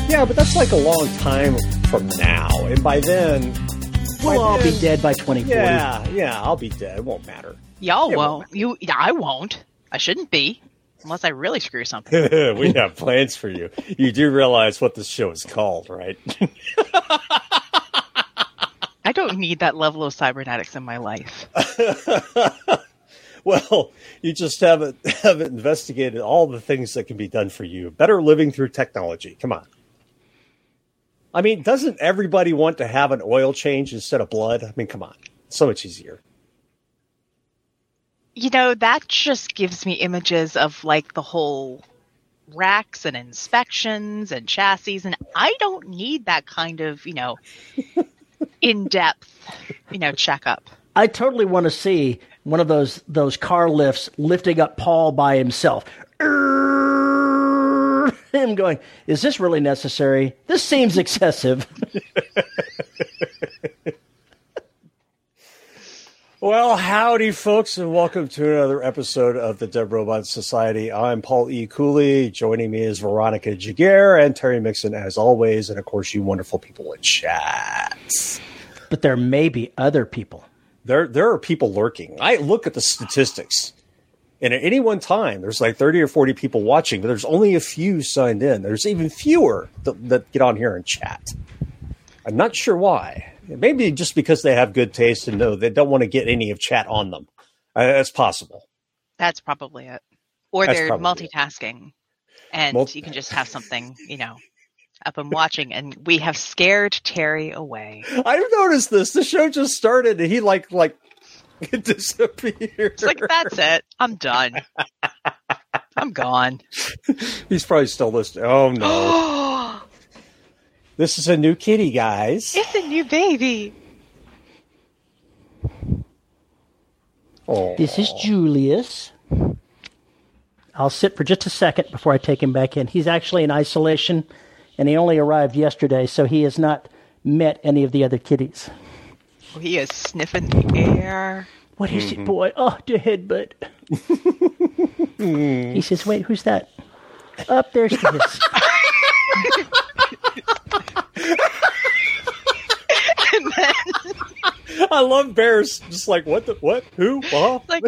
Yeah, but that's like a long time from now. And by then... We'll all be dead by 2040. Yeah, I'll be dead. It won't matter. Y'all won't. I won't. I shouldn't be. Unless I really screw something. We have plans for you. You do realize what this show is called, right? I don't need that level of cybernetics in my life. Well, you just haven't investigated all the things that can be done for you. Better living through technology. Come on. I mean, doesn't everybody want to have an oil change instead of blood? I mean, come on. It's so much easier. You know, that just gives me images of like the whole racks and inspections and chassis, and I don't need that kind of, in-depth, checkup. I totally want to see one of those car lifts lifting up Paul by himself. Him going, is this really necessary? This seems excessive. Well, howdy, folks, and welcome to another episode of the Dead Robot Society. I'm Paul E. Cooley. Joining me is Veronica Jaguar and Terry Mixon, as always, and, of course, you wonderful people in chat. But there may be other people. There are people lurking. I look at the statistics, and at any one time, there's like 30 or 40 people watching, but there's only a few signed in. There's even fewer that get on here and chat. I'm not sure why. Maybe just because they have good taste and know they don't want to get any of chat on them. That's possible. That's probably it. Or they're multitasking, and you can just have something, up and watching, and we have scared Terry away. I've noticed this. The show just started, and he like disappeared. It's like, that's it. I'm done. I'm gone. He's probably still listening. Oh, no. This is a new kitty, guys. It's a new baby. Oh. This is Julius. I'll sit for just a second before I take him back in. He's actually in isolation, and he only arrived yesterday, so he has not met any of the other kitties. He is sniffing the air. What is it, boy? Oh, the headbutt. He says, wait, who's that? Up there's this. And then, I love bears. Just like, what? Who? Like,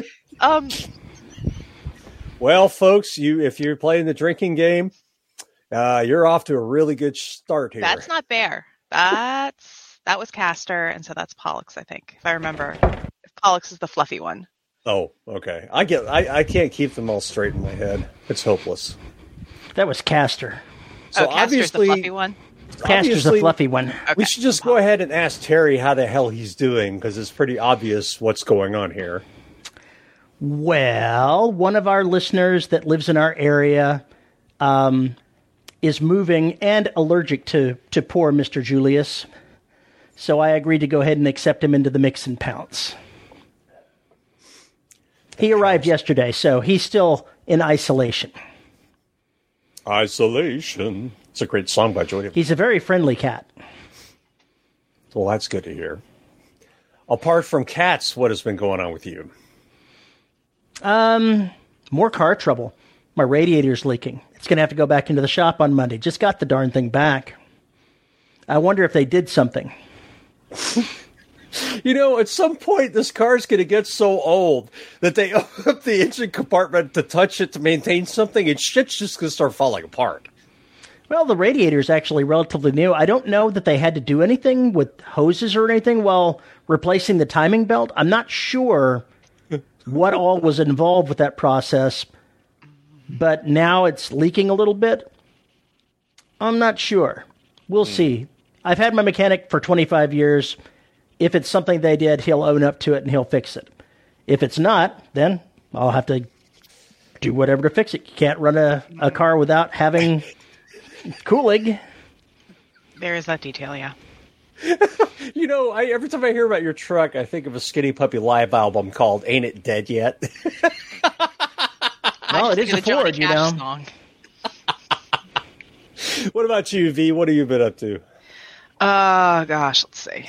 Well, folks, if you're playing the drinking game, you're off to a really good start here. That's not bear. That was Castor, and so that's Pollux, I think, if I remember. Pollux is the fluffy one. Oh, okay. I can't keep them all straight in my head. It's hopeless. That was Castor. So Castor's obviously, the fluffy one? Castor's the fluffy one. Okay. We should just go ahead and ask Terry how the hell he's doing, because it's pretty obvious what's going on here. Well, one of our listeners that lives in our area is moving and allergic to poor Mr. Julius. So I agreed to go ahead and accept him into the mix and pounce. He arrived yesterday, so he's still in isolation. Isolation. It's a great song by Joy. He's a very friendly cat. Well, that's good to hear. Apart from cats, what has been going on with you? More car trouble. My radiator's leaking. It's going to have to go back into the shop on Monday. Just got the darn thing back. I wonder if they did something. At some point, this car's going to get so old that they open up the engine compartment to touch it to maintain something, and shit's just going to start falling apart. Well, the radiator's actually relatively new. I don't know that they had to do anything with hoses or anything while replacing the timing belt. I'm not sure what all was involved with that process, but now it's leaking a little bit. I'm not sure. We'll see. I've had my mechanic for 25 years. If it's something they did, he'll own up to it and he'll fix it. If it's not, then I'll have to do whatever to fix it. You can't run a car without having cooling. There is that detail, yeah. Every time I hear about your truck, I think of a Skinny Puppy live album called Ain't It Dead Yet? Well, it is a Ford, song. What about you, V? What have you been up to? Gosh, let's see.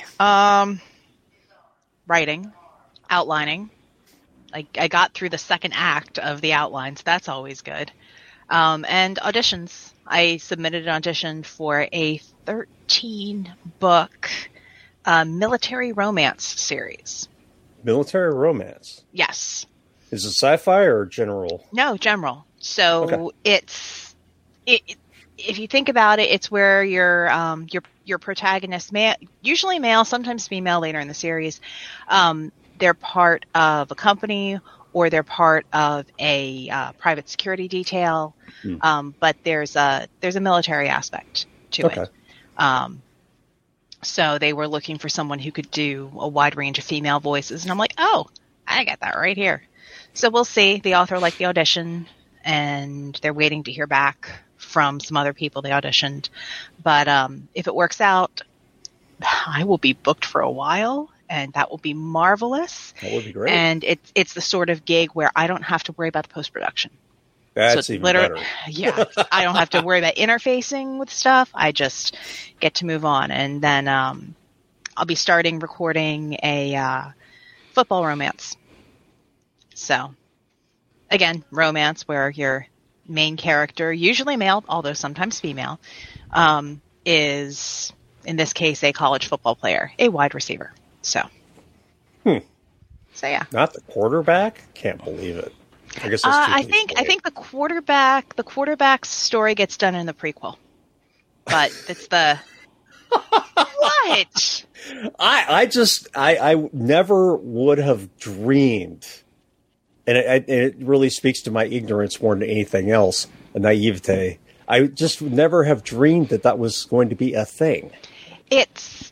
Writing, outlining. I got through the second act of the outlines. That's always good. And auditions. I submitted an audition for a 13-book military romance series. Military romance? Yes. Is it sci-fi or general? No, general. So if you think about it, it's where your protagonist, usually male, sometimes female later in the series, they're part of a company or they're part of a private security detail, but there's a military aspect to it. So they were looking for someone who could do a wide range of female voices, and I'm like, oh, I got that right here. So we'll see. The author liked the audition, and they're waiting to hear back from some other people they auditioned. But if it works out, I will be booked for a while, and that will be marvelous. That would be great. And it's the sort of gig where I don't have to worry about the post-production. That's even better. Yeah, I don't have to worry about interfacing with stuff. I just get to move on. And then I'll be starting recording a football romance. So, again, romance where your main character, usually male, although sometimes female, is, in this case, a college football player, a wide receiver. So, So, yeah. Not the quarterback? Can't believe it. I guess that's I think the quarterback's story gets done in the prequel, but it's the what? I never would have dreamed, and it really speaks to my ignorance more than anything else, a naivete. I just never have dreamed that was going to be a thing. If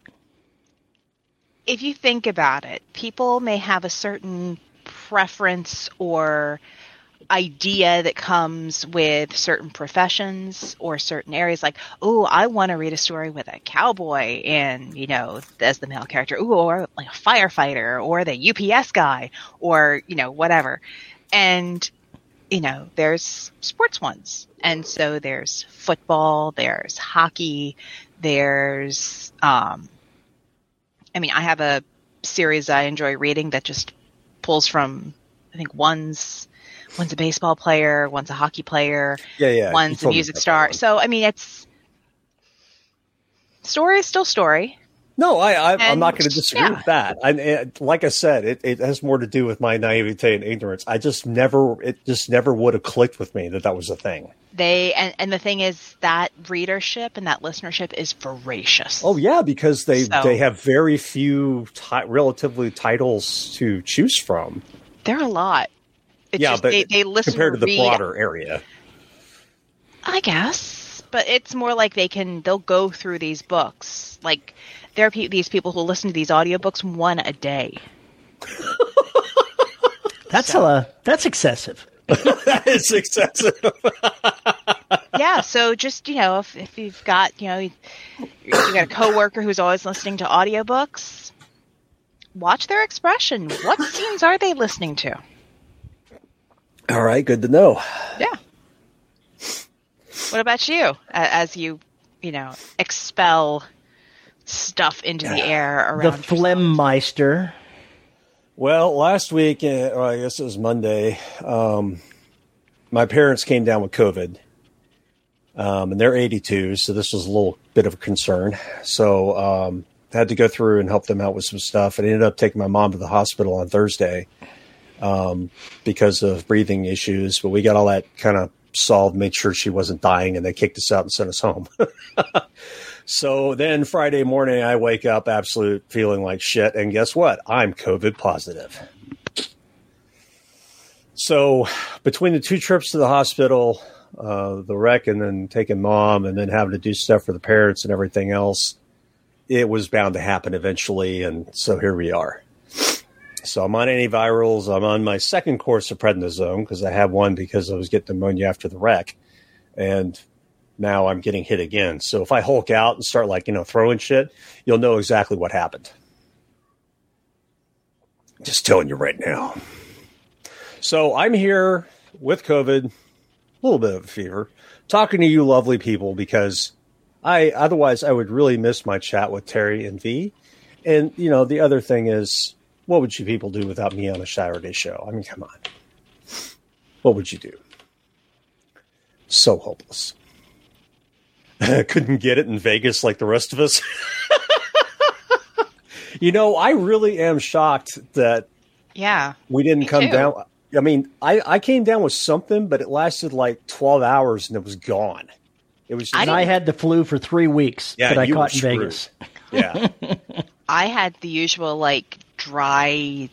you think about it, people may have a certain preference or idea that comes with certain professions or certain areas, like, oh, I want to read a story with a cowboy and, as the male character, or like a firefighter or the UPS guy or, whatever. And, there's sports ones. And so there's football, there's hockey, there's, I have a series I enjoy reading that just pulls from, I think one's a baseball player, one's a hockey player, one's a music star. So, it's story is still story. No, I'm not going to disagree with that. Like I said, it has more to do with my naivete and ignorance. It just never would have clicked with me that was a thing. And the thing is that readership and that listenership is voracious. Oh yeah, because they have very few relatively titles to choose from. There are a lot. It's but they listen compared to the broader area, I guess. But it's more like they'll go through these books. Like there are these people who listen to these audiobooks one a day. That's excessive. That is excessive. Yeah, so just, if you've got, you got a coworker who's always listening to audiobooks, watch their expression. What scenes are they listening to? All right, good to know. Yeah. What about you? As you, expel stuff into the air around the Phlegmmeister. Well, last week, or I guess it was Monday, my parents came down with COVID, and they're 82, so this was a little bit of a concern. So I had to go through and help them out with some stuff. And I ended up taking my mom to the hospital on Thursday because of breathing issues. But we got all that kind of solved, made sure she wasn't dying, and they kicked us out and sent us home. So then Friday morning, I wake up feeling like shit. And guess what? I'm COVID positive. So between the 2 trips to the hospital, the wreck, and then taking mom, and then having to do stuff for the parents and everything else, it was bound to happen eventually. And so here we are. So I'm on antivirals. I'm on my second course of prednisone because I had one because I was getting pneumonia after the wreck. And now I'm getting hit again. So if I hulk out and start throwing shit, you'll know exactly what happened. Just telling you right now. So I'm here with COVID, a little bit of a fever, talking to you lovely people because otherwise I would really miss my chat with Terry and V. And, the other thing is, what would you people do without me on a Saturday show? Come on. What would you do? So hopeless. Couldn't get it in Vegas like the rest of us. I really am shocked that we didn't come down. I mean, I came down with something, but it lasted like 12 hours and it was gone. It was. I had the flu for 3 weeks that I caught in Vegas. Yeah. I had the usual dry,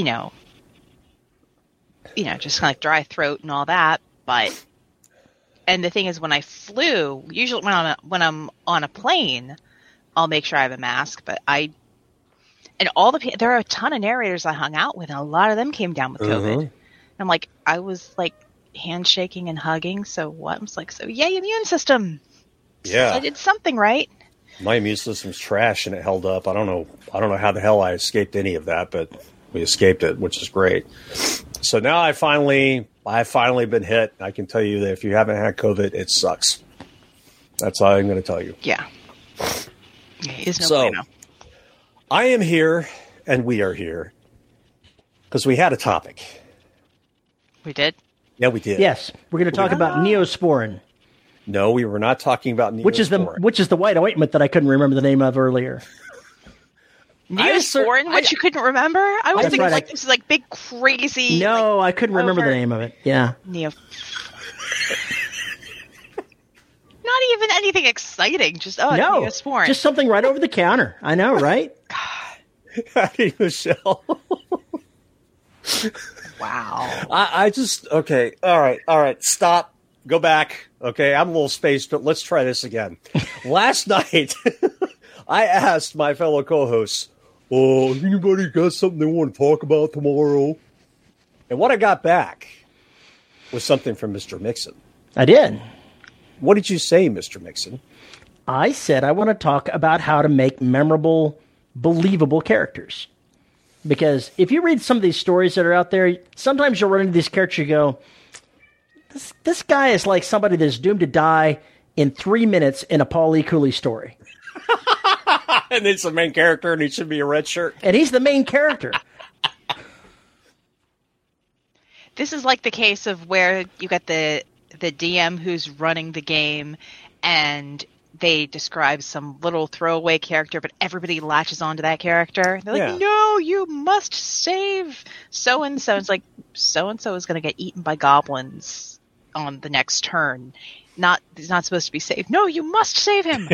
just kind of dry throat and all that. And the thing is, when I flew, usually when I'm on a plane, I'll make sure I have a mask. But there are a ton of narrators I hung out with, and a lot of them came down with COVID. And I'm like, I was handshaking and hugging. So what? I was like, so yay, immune system. Yeah. I did something right. My immune system's trash and it held up. I don't know how the hell I escaped any of that, but we escaped it, which is great. So now I've finally been hit. I can tell you that if you haven't had COVID, it sucks. That's all I'm going to tell you. Yeah. It's no bueno. I am here and we are here because we had a topic. We did? Yeah, we did. Yes. We're going to talk about Neosporin. No, we were not talking about Neosporin. Which is the white ointment that I couldn't remember the name of earlier. Neosporin, which you couldn't remember? I was thinking this is big crazy. No, I couldn't remember the name of it. Yeah. Not even anything exciting. Just Neosporin. Just something right over the counter. I know, right? Hey, Michelle. Wow. I just okay. All right. Stop. Go back. Okay, I'm a little spaced, but let's try this again. Last night, I asked my fellow co-hosts, anybody got something they want to talk about tomorrow? And what I got back was something from Mr. Mixon. I did. What did you say, Mr. Mixon? I said I want to talk about how to make memorable, believable characters. Because if you read some of these stories that are out there, sometimes you'll run into these characters and go, this guy is like somebody that's doomed to die in 3 minutes in a Paul E. Cooley story. And it's the main character and he should be a red shirt. And he's the main character. This is like the case of where you got the DM who's running the game and they describe some little throwaway character, but everybody latches onto that character. They're like, no, you must save so-and-so. It's like, so-and-so is going to get eaten by goblins on the next turn. He's not supposed to be saved. No, you must save him.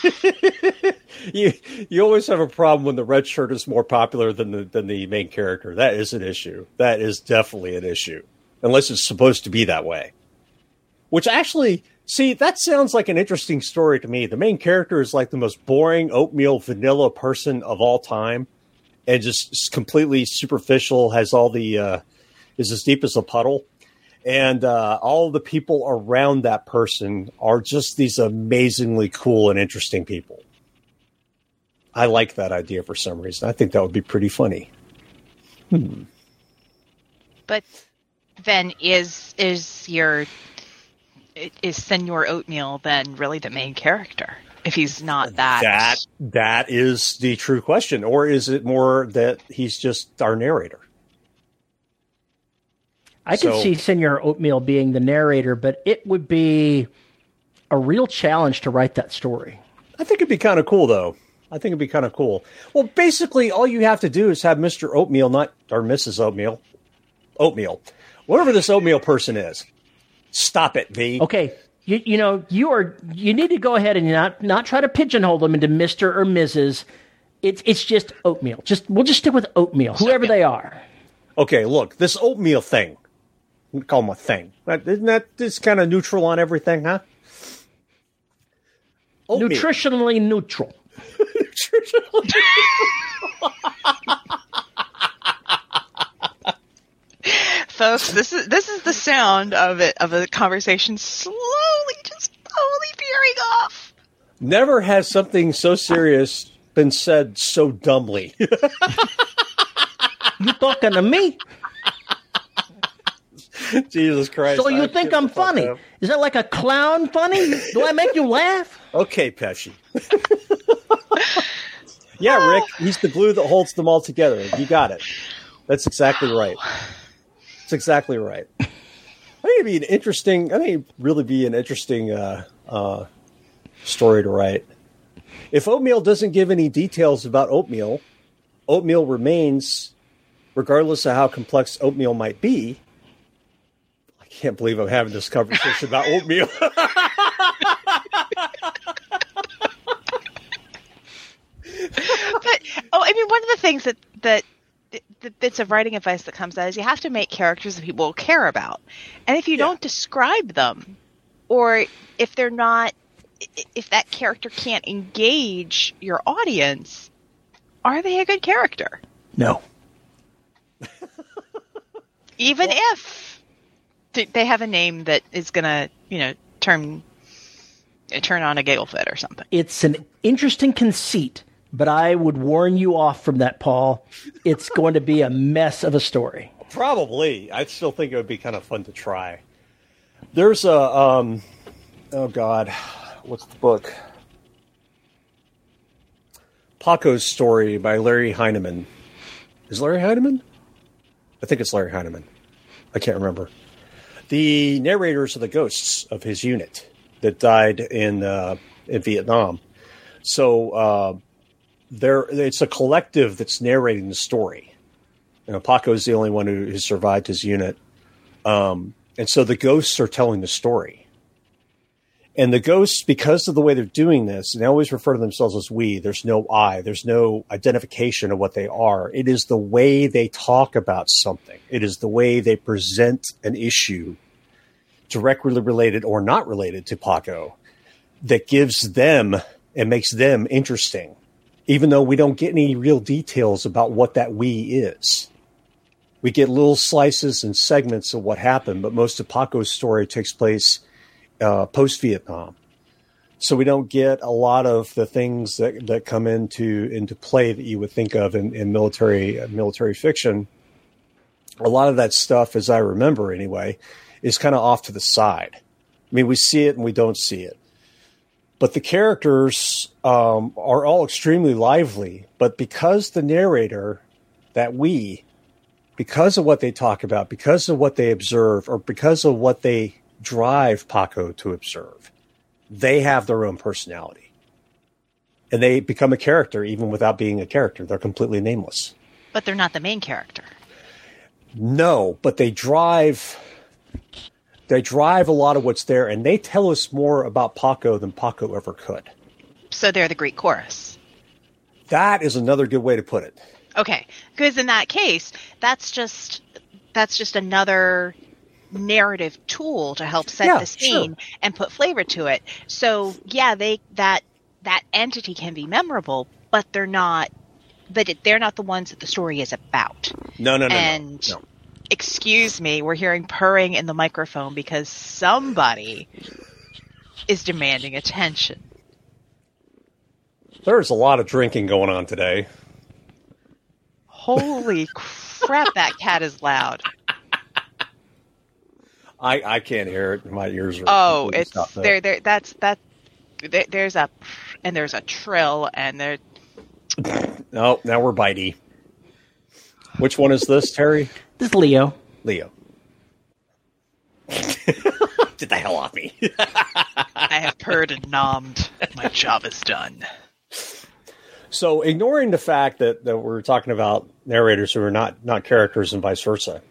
You always have a problem when the red shirt is more popular than the main character. That is an issue. That is definitely an issue. Unless it's supposed to be that way. Which actually, see, that sounds like an interesting story to me. The main character is like the most boring oatmeal vanilla person of all time. And just completely superficial, has all the, is as deep as a puddle. And all the people around that person are just these amazingly cool and interesting people. I like that idea for some reason. I think that would be pretty funny. But then is Senor Oatmeal then really the main character? If he's not that... That is the true question. Or is it more that he's just our narrator? I could see Senor Oatmeal being the narrator, but it would be a real challenge to write that story. I think it'd be kind of cool, though. Well, basically, all you have to do is have Mr. Oatmeal, or Mrs. Oatmeal. Whatever this Oatmeal person is. Stop it, V. Okay. You need to go ahead and not try to pigeonhole them into Mr. or Mrs. It's just Oatmeal. We'll just stick with Oatmeal, whoever they are. Okay, look, this Oatmeal thing. We call them a thing. Isn't that this kind of neutral on everything, huh? Oatmeal. Nutritionally neutral. Folks, this is the sound of a conversation slowly veering off. Never has something so serious been said so dumbly. You talking to me? Jesus Christ. So you think I'm funny? Is that like a clown funny? Do I make you laugh? Okay, Pesci. Yeah, Rick, he's the glue that holds them all together. You got it. That's exactly right. That's exactly right. think it'd be an interesting. I think it'd really be an interesting story to write. If Oatmeal doesn't give any details about Oatmeal, Oatmeal remains, regardless of how complex Oatmeal might be. I can't believe I'm having this conversation about Oatmeal. One of the things that the bits of writing advice that comes out is you have to make characters that people will care about. And if you don't describe them, or if they're not, if that character can't engage your audience, are they a good character? No. Even if they have a name that is going to, turn on a giggle fit or something. It's an interesting conceit, but I would warn you off from that, Paul. It's going to be a mess of a story. Probably. I still think it would be kind of fun to try. There's a, oh God, what's the book? Paco's Story by Larry Heineman. Is Larry Heineman? I think it's Larry Heineman. I can't remember. The narrators are the ghosts of his unit that died in Vietnam. So it's a collective that's narrating the story. Paco is the only one who survived his unit. And so the ghosts are telling the story. And the ghosts, because of the way they're doing this, and they always refer to themselves as we, there's no I, there's no identification of what they are. It is the way they talk about something. It is the way they present an issue, directly related or not related to Paco, that gives them and makes them interesting, even though we don't get any real details about what that we is. We get little slices and segments of what happened, but most of Paco's story takes place post-Vietnam. So we don't get a lot of the things that come into play that you would think of in military fiction. A lot of that stuff, as I remember anyway, is kind of off to the side. I mean, we see it and we don't see it. But the characters are all extremely lively. But because the narrator, because of what they talk about, because of what they observe, or because of what they drive Paco to observe, they have their own personality. And they become a character even without being a character. They're completely nameless. But they're not the main character. No, but they drive a lot of what's there, and they tell us more about Paco than Paco ever could. So they're the Greek chorus. That is another good way to put it. Okay, because in that case, that's just another narrative tool to help set the scene and put flavor to it. So that entity can be memorable, but they're not the ones that the story is about. No. Excuse me, we're hearing purring in the microphone because somebody is demanding attention. There's a lot of drinking going on today. Holy crap, that cat is loud. I can't hear it. My ears are. Oh, it's there. There's a trill, and there. No, now we're bitey. Which one is this, Terry? This is Leo. Get the hell off me. I have purred and nommed. My job is done. So, ignoring the fact that we're talking about narrators who are not characters and vice versa.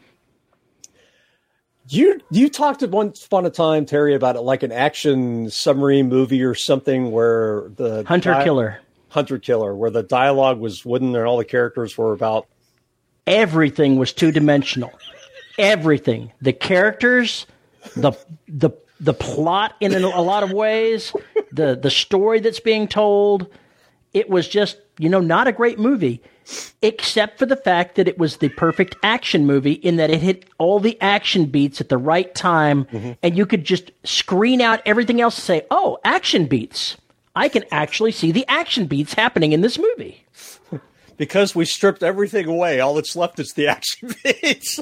You talked at once upon a time, Terry, about it like an action submarine movie or something where the Hunter Killer, where the dialogue was wooden and all the characters were about. Everything was two-dimensional. Everything. The characters, the plot in a lot of ways, the story that's being told. It was just, not a great movie, except for the fact that it was the perfect action movie in that it hit all the action beats at the right time, and you could just screen out everything else and say, oh, action beats. I can actually see the action beats happening in this movie. Because we stripped everything away, all that's left is the action beats.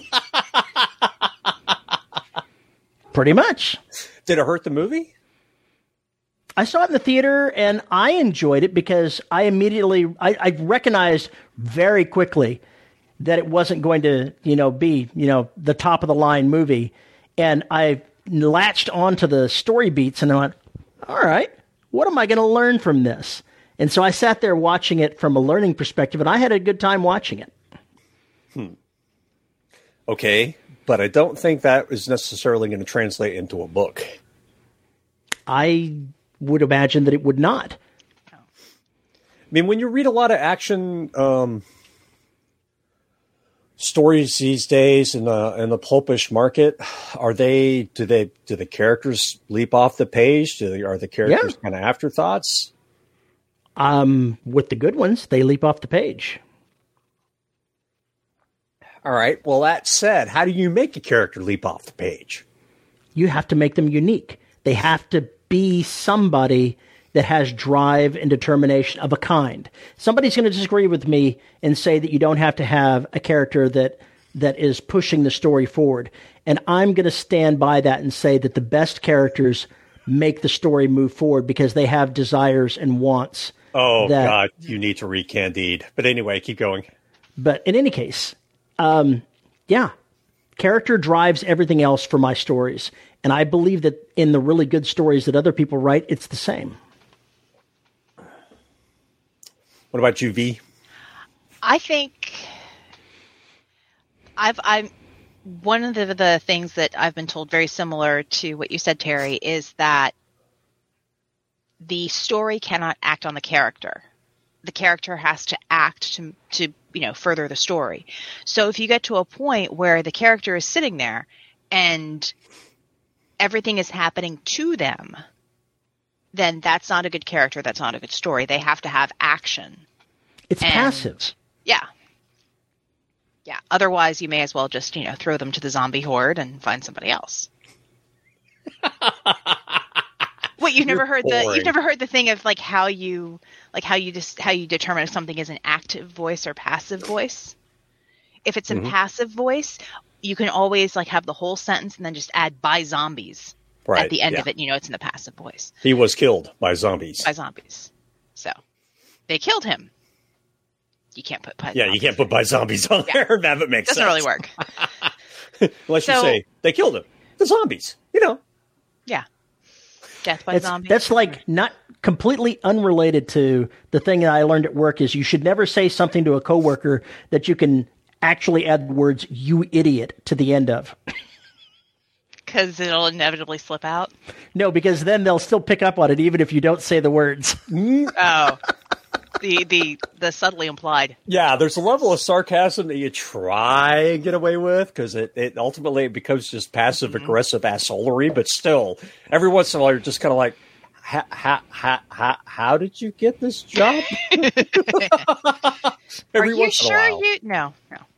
Pretty much. Did it hurt the movie? I saw it in the theater, and I enjoyed it because I immediately I recognized very quickly that it wasn't going to, be, the top of the line movie. And I latched onto the story beats and I went, all right, what am I going to learn from this? And so I sat there watching it from a learning perspective, and I had a good time watching it. Okay, but I don't think that is necessarily going to translate into a book. I would imagine that it would not. I mean, when you read a lot of action stories these days in the pulpish market, do the characters leap off the page? Are the characters kind of afterthoughts? With the good ones, they leap off the page. All right. Well, that said, how do you make a character leap off the page? You have to make them unique. They have to be somebody that has drive and determination of a kind. Somebody's going to disagree with me and say that you don't have to have a character that is pushing the story forward. And I'm going to stand by that and say that the best characters make the story move forward because they have desires and wants. Oh, God, you need to read Candide. But anyway, keep going. But in any case, character drives everything else for my stories. And I believe that in the really good stories that other people write, it's the same. What about you, V? I think I'm one of the things that I've been told very similar to what you said, Terry, is that the story cannot act on the character. The character has to act to further the story. So if you get to a point where the character is sitting there and everything is happening to them, then that's not a good character. That's not a good story. They have to have action. It's passive. Yeah. Yeah. Otherwise, you may as well just, throw them to the zombie horde and find somebody else. Wait, you've never heard the thing of how you determine if something is an active voice or passive voice? If it's a passive voice, you can always have the whole sentence and then just add by zombies at the end of it. It's in the passive voice. He was killed by zombies. So they killed him. You can't put by you can't put by zombies on there. That makes sense. Doesn't really work. Unless you say they killed him. The zombies, Yeah. Death by zombies. That's not completely unrelated to the thing that I learned at work is you should never say something to a coworker that you can actually add the words "you idiot" to the end of. Because it'll inevitably slip out? No, because then they'll still pick up on it even if you don't say the words. Oh. The subtly implied. Yeah, there's a level of sarcasm that you try and get away with because it ultimately becomes just passive aggressive assholery. But still, every once in a while, you're just kind of like, "How did you get this job?" Are you sure you? No.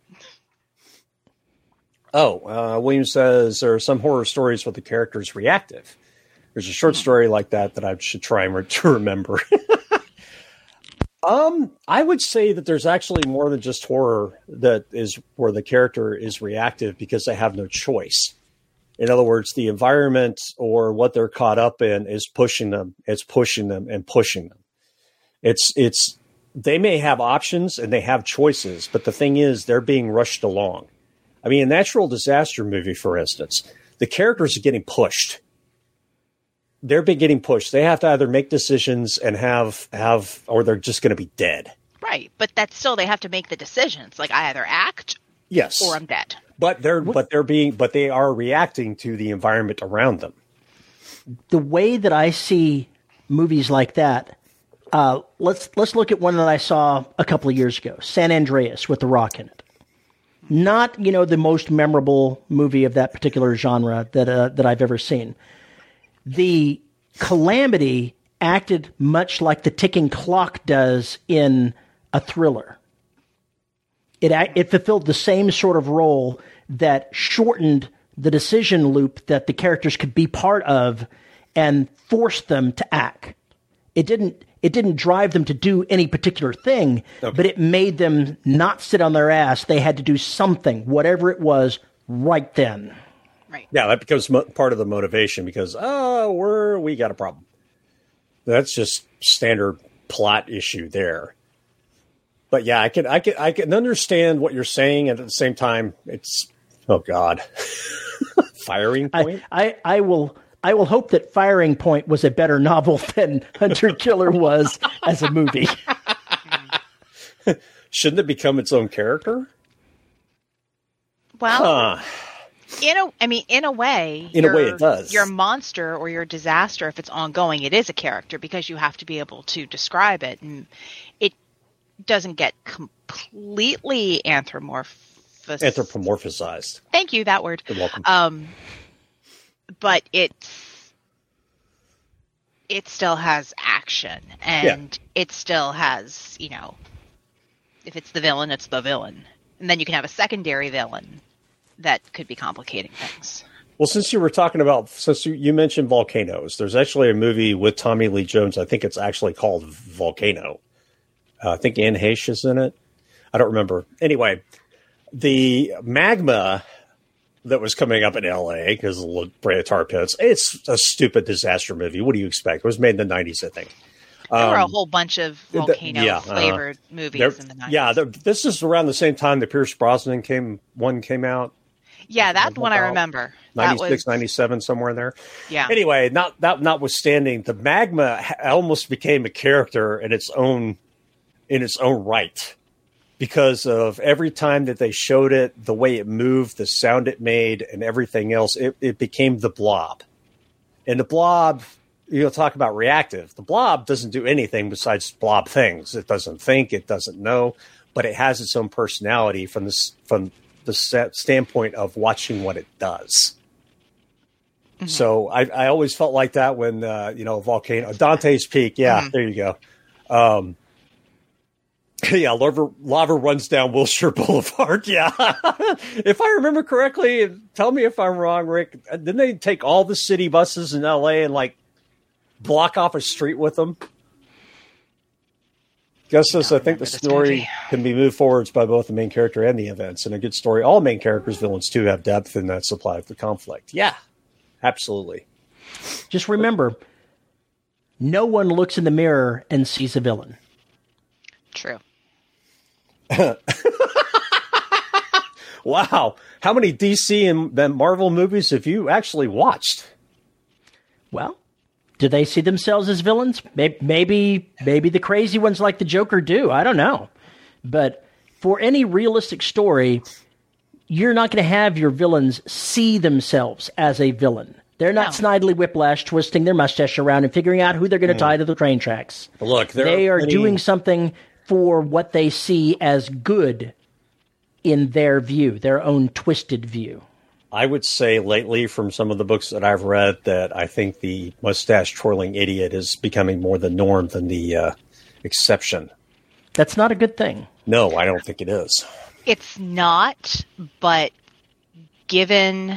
Oh, William says there are some horror stories where the character is reactive. There's a short story like that I should try to remember. I would say that there's actually more than just horror that is where the character is reactive because they have no choice. In other words, the environment or what they're caught up in is pushing them. It's pushing them and pushing them. They may have options and they have choices, but the thing is they're being rushed along. I mean, a natural disaster movie, for instance, the characters are getting pushed. They're getting pushed. They have to either make decisions and or they're just going to be dead. Right, but that's still they have to make the decisions. I either act, or I'm dead. But they are reacting to the environment around them. The way that I see movies like that, let's look at one that I saw a couple of years ago, San Andreas with The Rock in it. Not the most memorable movie of that particular genre that I've ever seen. The calamity acted much like the ticking clock does in a thriller. It fulfilled the same sort of role that shortened the decision loop that the characters could be part of and forced them to act. It didn't drive them to do any particular thing, but it made them not sit on their ass. They had to do something, whatever it was, right then. Right. Yeah, that becomes part of the motivation because we got a problem. That's just standard plot issue there. But yeah, I can understand what you're saying, and at the same time, it's God. Firing Point? I will hope that Firing Point was a better novel than Hunter Killer was as a movie. Shouldn't it become its own character? Well, in a way, it does. Your monster or your disaster, if it's ongoing, it is a character because you have to be able to describe it, and it doesn't get completely anthropomorphized. Thank you, that word. You're welcome. But it still has action, and it still has, if it's the villain, it's the villain. And then you can have a secondary villain that could be complicating things. Well, since you mentioned volcanoes, there's actually a movie with Tommy Lee Jones. I think it's actually called Volcano. I think Anne Heche is in it. I don't remember. Anyway, the magma that was coming up in L.A. because of the Brea tar pits, it's a stupid disaster movie. What do you expect? It was made in the 90s, I think. There were a whole bunch of volcano-flavored movies in the 90s. Yeah, this is around the same time that Pierce Brosnan came out. Yeah, that one I remember. 96, 97, somewhere in there. Yeah. Anyway, notwithstanding, the magma almost became a character in its own right because of every time that they showed it, the way it moved, the sound it made, and everything else. It became the Blob. And the Blob, talk about reactive. The Blob doesn't do anything besides blob things. It doesn't think, it doesn't know, but it has its own personality from the standpoint of watching what it does. Mm-hmm. So I always felt like that when Volcano, Dante's Peak. Yeah, There you go. Yeah, lava runs down Wilshire Boulevard. Yeah, if I remember correctly, tell me if I'm wrong, Rick. Didn't they take all the city buses in L.A. and block off a street with them? Gus says, I think the story can be moved forwards by both the main character and the events. In a good story, all main characters, villains too, have depth in that supply of the conflict. Yeah, absolutely. Just remember, no one looks in the mirror and sees a villain. True. Wow. How many DC and Marvel movies have you actually watched? Well, do they see themselves as villains? Maybe the crazy ones like the Joker do. I don't know. But for any realistic story, you're not going to have your villains see themselves as a villain. They're not Snidely Whiplash twisting their mustache around and figuring out who they're going to tie to the train tracks. Look, they are doing something for what they see as good in their view, their own twisted view. I would say lately from some of the books that I've read that I think the mustache-twirling idiot is becoming more the norm than the exception. That's not a good thing. No, I don't think it is. It's not, but given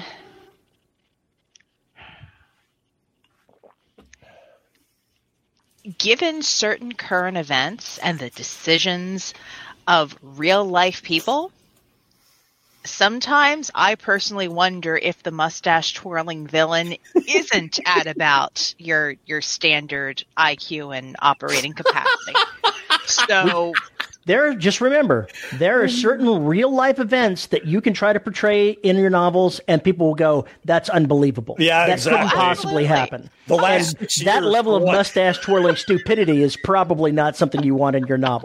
certain current events and the decisions of real-life people, sometimes I personally wonder if the mustache-twirling villain isn't at about your standard IQ and operating capacity. So just remember, there are certain real-life events that you can try to portray in your novels, and people will go, that's unbelievable. Yeah, that exactly. couldn't possibly happen. The last that level of mustache-twirling stupidity is probably not something you want in your novel.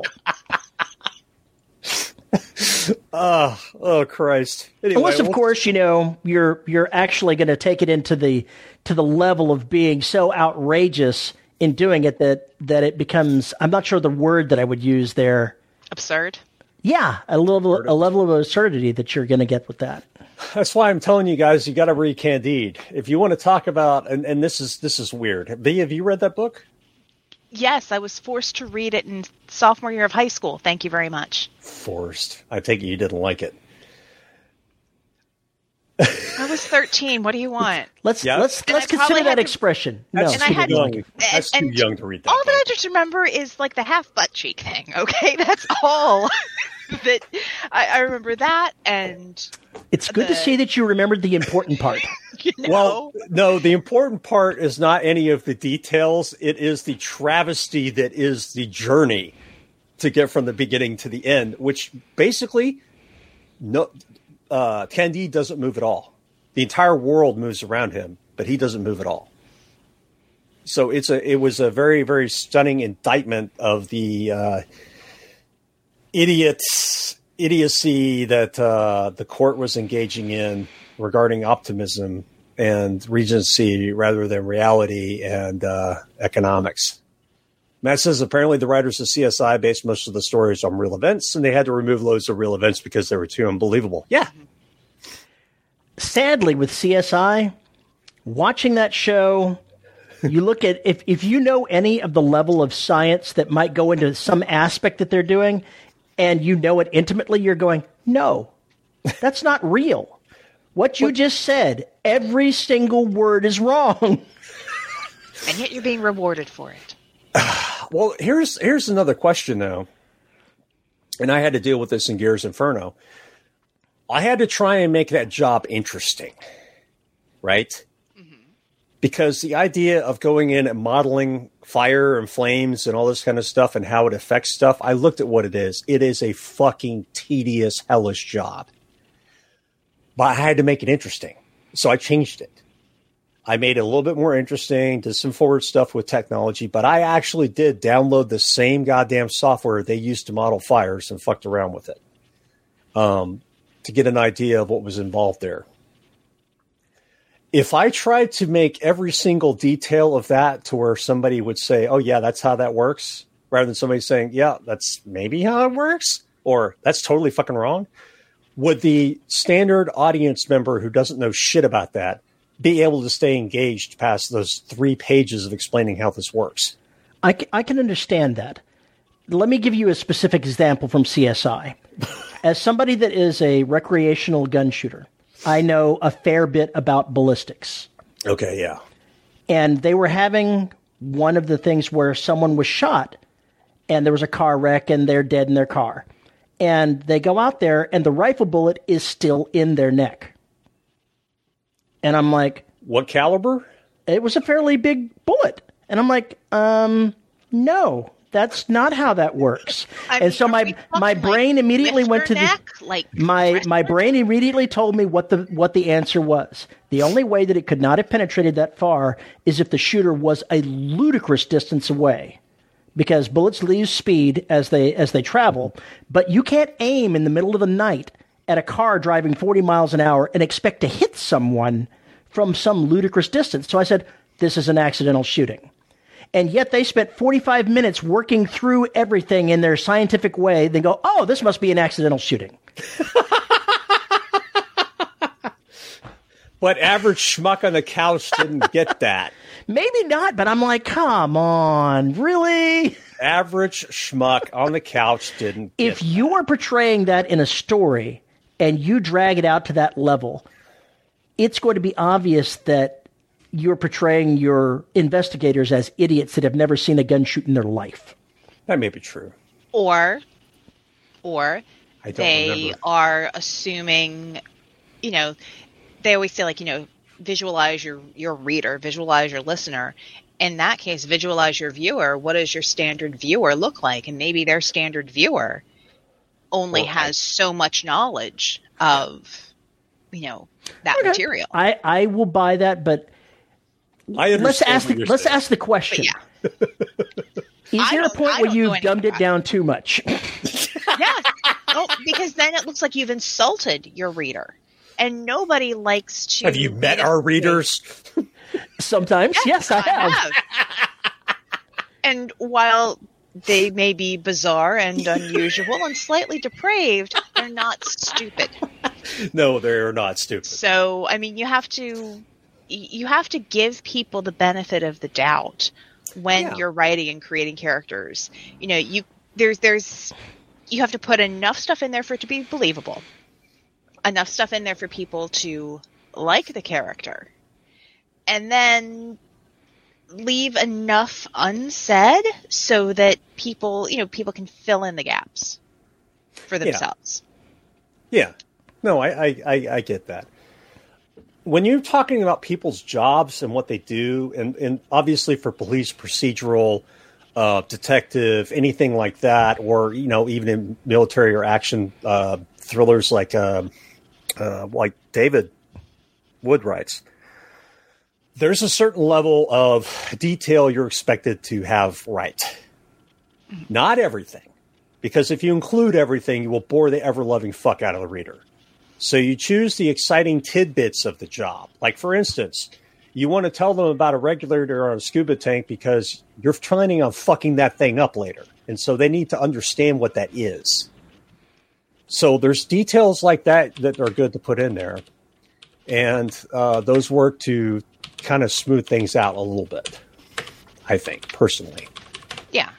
Oh Christ! Anyway, unless, of course, you're actually going to take it into the level of being so outrageous in doing it that it becomes, I'm not sure the word that I would use there. Absurd. Yeah, a level of absurdity that you're going to get with that. That's why I'm telling you guys, you got to read Candide if you want to talk about. And this is weird. B, have you read that book? Yes, I was forced to read it in sophomore year of high school. Thank you very much. Forced. I take it you didn't like it. I was 13. What do you want? Let's consider that expression. That's too young to read that. All that I just remember is the half butt cheek thing. Okay, that's all. That I remember that, and it's good to see that you remembered the important part. Well, no, the important part is not any of the details. It is the travesty that is the journey to get from the beginning to the end, which basically Candide doesn't move at all. The entire world moves around him, but he doesn't move at all. So it was a very, very stunning indictment of the idiocy that the court was engaging in regarding optimism and Regency rather than reality and economics. Matt says apparently the writers of CSI based most of the stories on real events, and they had to remove loads of real events because they were too unbelievable. Yeah. Sadly, with CSI, watching that show, you look at, if you know any of the level of science that might go into some aspect that they're doing, and you know it intimately, you're going, no, that's not real. What you just said, every single word is wrong. And yet you're being rewarded for it. Well, here's another question, though. And I had to deal with this in Gears Inferno. I had to try and make that job interesting, right? Mm-hmm. Because the idea of going in and modeling fire and flames and all this kind of stuff and how it affects stuff, I looked at what it is. It is a fucking tedious, hellish job. But I had to make it interesting. So I changed it. I made it a little bit more interesting, did some forward stuff with technology, but I actually did download the same goddamn software they used to model fires and fucked around with it to get an idea of what was involved there. If I tried to make every single detail of that to where somebody would say, oh, yeah, that's how that works, rather than somebody saying, yeah, that's maybe how it works, or that's totally fucking wrong, would the standard audience member who doesn't know shit about that be able to stay engaged past those 3 pages of explaining how this works? I can understand that. Let me give you a specific example from CSI. As somebody that is a recreational gun shooter, I know a fair bit about ballistics. Okay, yeah. And they were having one of the things where someone was shot and there was a car wreck and they're dead in their car. And they go out there and the rifle bullet is still in their neck. And I'm like, what caliber? It was a fairly big bullet. And I'm like, no, that's not how that works. And so my brain immediately went to my brain immediately told me what the answer was. The only way that it could not have penetrated that far is if the shooter was a ludicrous distance away, because bullets lose speed as they travel. But you can't aim in the middle of the night at a car driving 40 miles an hour and expect to hit someone from some ludicrous distance. So I said, this is an accidental shooting. And yet they spent 45 minutes working through everything in their scientific way. They go, oh, this must be an accidental shooting. But average schmuck on the couch didn't get that. Maybe not, but I'm like, come on, really? Average schmuck on the couch didn't get If you are portraying that in a story and you drag it out to that level, it's going to be obvious that you're portraying your investigators as idiots that have never seen a gun shoot in their life. That may be true. Or I don't remember. Are assuming, they always say, visualize your reader, visualize your listener. In that case, visualize your viewer. What does your standard viewer look like? And maybe their standard viewer only has so much knowledge of, that material. I will buy that, but let's ask the question. Yeah. Is there a point where you've dumbed it down too much? Yeah. Because then it looks like you've insulted your reader. And nobody likes to... Have you met our readers? Sometimes, yes, I have. And while they may be bizarre and unusual and slightly depraved, they're not stupid. No, they're not stupid. So, you have to give people the benefit of the doubt when you're writing and creating characters. You have to put enough stuff in there for it to be believable. Enough stuff in there for people to like the character. And then leave enough unsaid so that people can fill in the gaps for themselves. Yeah. No, I get that. When you're talking about people's jobs and what they do, and obviously for police, procedural, detective, anything like that, or, even in military or action thrillers like David Wood writes, there's a certain level of detail you're expected to have right. Not everything. Because if you include everything, you will bore the ever-loving fuck out of the reader. So you choose the exciting tidbits of the job. Like, for instance, you want to tell them about a regulator on a scuba tank because you're planning on fucking that thing up later. And so they need to understand what that is. So there's details like that that are good to put in there. And those work to kind of smooth things out a little bit, I think, personally. Yeah.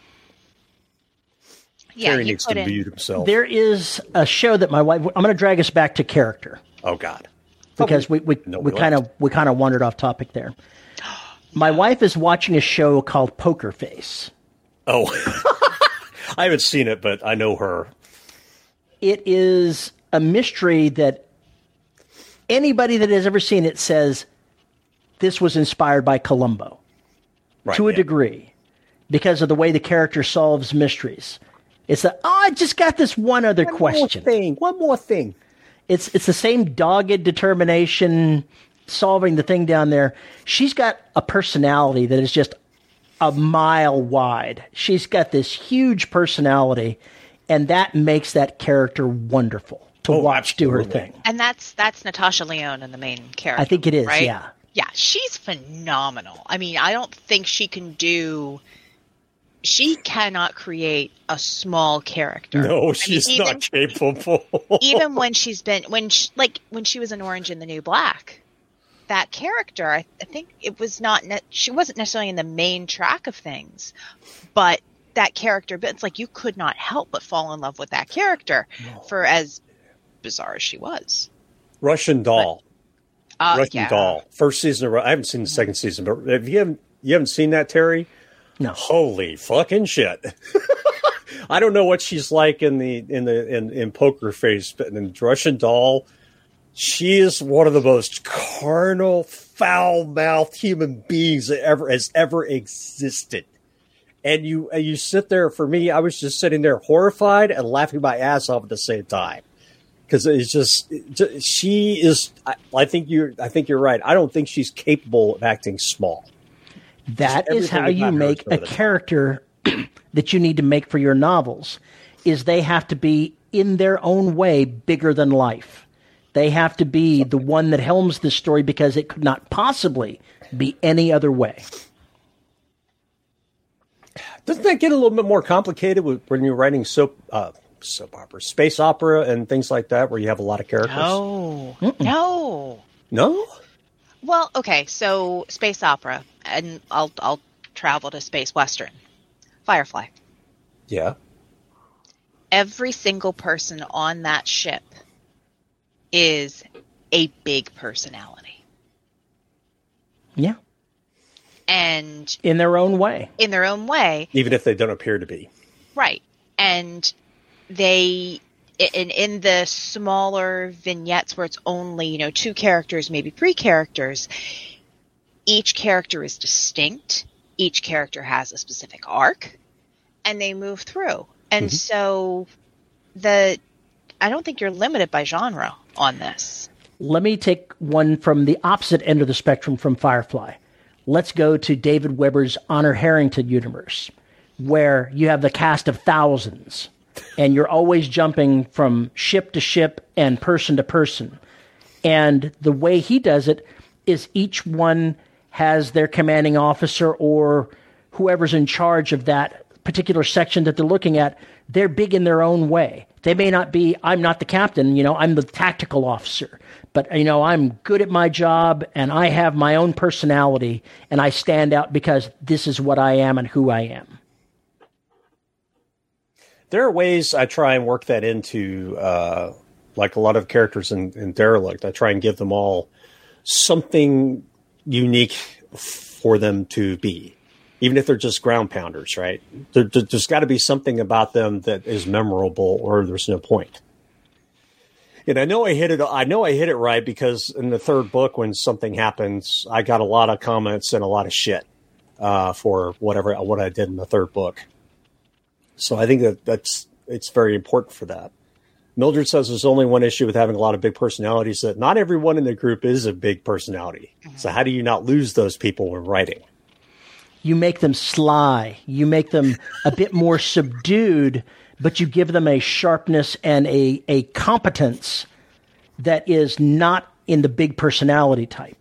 Terry needs to mute himself. There is a show that my wife. I'm going to drag us back to character. Oh God, because we kind of wandered off topic there. My wife is watching a show called Poker Face. Oh, I haven't seen it, but I know her. It is a mystery that anybody that has ever seen it says this was inspired by Columbo, to a degree, because of the way the character solves mysteries. It's I just got this one other question. One more thing. It's the same dogged determination solving the thing down there. She's got a personality that is just a mile wide. She's got this huge personality, and that makes that character wonderful to watch do her thing. And that's Natasha Lyonne in the main character. I think it is, right? yeah. Yeah, she's phenomenal. I mean, I don't think she cannot create a small character. No, she's not capable. Even when she was in Orange and the New Black, that character, I think it was she wasn't necessarily in the main track of things, but that character, but it's like you could not help but fall in love with that character for as bizarre as she was. Russian Doll. Doll. First season. I haven't seen the second season, but if you haven't seen that, Terry? No. Holy fucking shit. I don't know what she's like in Poker Face, but in Russian Doll, she is one of the most carnal, foul-mouthed human beings that has ever existed. And you sit there, for me, I was just sitting there horrified and laughing my ass off at the same time. Because it's just she is. I think you're right. I don't think she's capable of acting small. That is how you make a character that you need to make for your novels. Is they have to be in their own way bigger than life. They have to be the one that helms the story because it could not possibly be any other way. Doesn't that get a little bit more complicated when you're writing soap opera, space opera, and things like that, where you have a lot of characters? No. Well, okay, so space opera, and I'll travel to space western. Firefly. Yeah. Every single person on that ship is a big personality. Yeah. And in their own way. Even if they don't appear to be. Right. And they, in the smaller vignettes where it's only, 2 characters, maybe 3 characters, each character is distinct. Each character has a specific arc, and they move through. And so I don't think you're limited by genre on this. Let me take one from the opposite end of the spectrum from Firefly. Let's go to David Weber's Honor Harrington universe, where you have the cast of thousands, and you're always jumping from ship to ship and person to person. And the way he does it is each one has their commanding officer or whoever's in charge of that particular section that they're looking at. They're big in their own way. They may not be, I'm not the captain, I'm the tactical officer. But, I'm good at my job, and I have my own personality, and I stand out because this is what I am and who I am. There are ways I try and work that into, like a lot of characters in Derelict. I try and give them all something unique for them to be, even if they're just ground pounders, right? There's got to be something about them that is memorable, or there's no point. And I know I hit it right, because in the third book, when something happens, I got a lot of comments and a lot of shit for what I did in the third book. So I think it's very important for that. Mildred says there's only one issue with having a lot of big personalities, that not everyone in the group is a big personality. So how do you not lose those people when writing? You make them sly. You make them a bit more subdued, but you give them a sharpness and a competence that is not in the big personality type.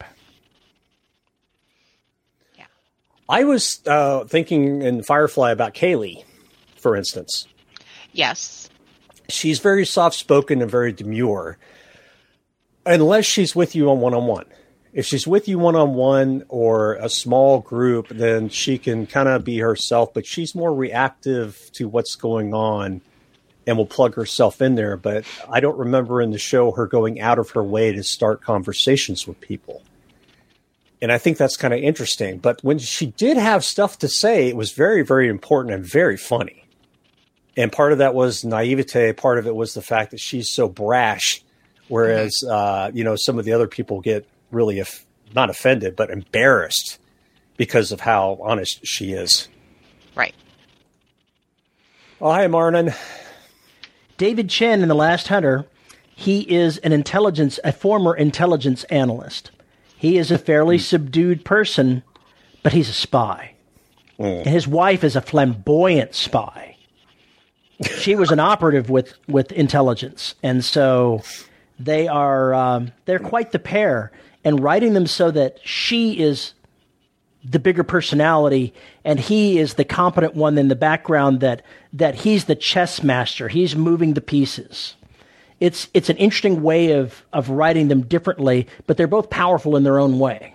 Yeah. I was thinking in Firefly about Kaylee, for instance. Yes. She's very soft-spoken and very demure, unless she's with you on one-on-one. If she's with you one-on-one or a small group, then she can kind of be herself, but she's more reactive to what's going on and will plug herself in there. But I don't remember in the show her going out of her way to start conversations with people. And I think that's kind of interesting. But when she did have stuff to say, it was very, very important and very funny. And part of that was naivete. Part of it was the fact that she's so brash, whereas, some of the other people get really, not offended, but embarrassed because of how honest she is. Right. Oh, hi, Marnin. David Chen in The Last Hunter, he is a former intelligence analyst. He is a fairly subdued person, but he's a spy. And his wife is a flamboyant spy. She was an operative with intelligence, and so they're quite the pair. And writing them so that she is the bigger personality and he is the competent one in the background, that he's the chess master. He's moving the pieces. It's an interesting way of writing them differently, but they're both powerful in their own way.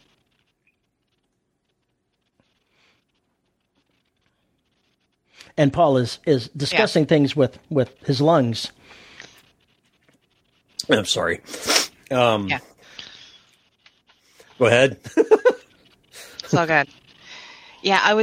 And Paul is discussing things with his lungs. I'm sorry. Yeah. Go ahead. It's all good. Yeah, I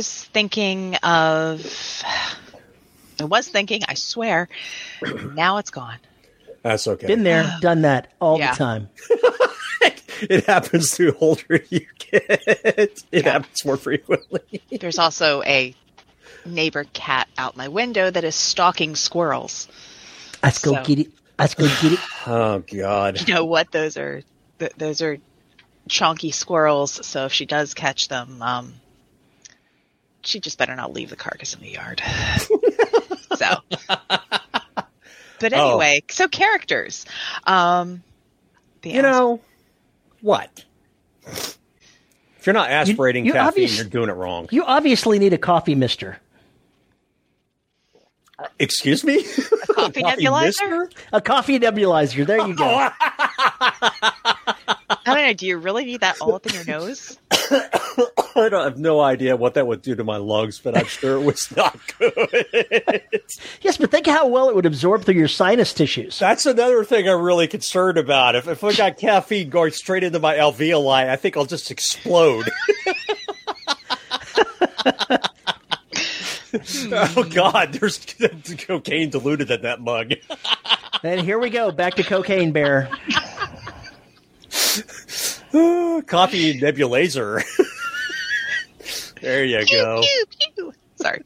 swear. Now it's gone. That's okay. Been there, done that all the time. It happens the older you get. It happens more frequently. There's also a neighbor cat out my window that is stalking squirrels. Let's go get it. Let's go get it. Oh, God. You know what? Those are chonky squirrels, so if she does catch them, she just better not leave the carcass in the yard. So, but anyway, so characters. What? If you're not aspirating caffeine, you're doing it wrong. You obviously need a coffee mister. Excuse me? A coffee nebulizer? A coffee nebulizer. There you go. I don't know. Do you really need that all up in your nose? I have no idea what that would do to my lungs, but I'm sure it was not good. Yes, but think how well it would absorb through your sinus tissues. That's another thing I'm really concerned about. If I got caffeine going straight into my alveoli, I think I'll just explode. Oh, God, there's cocaine diluted in that mug. And here we go, back to Cocaine Bear. Coffee nebulizer. There you go. Pew, pew, pew. Sorry.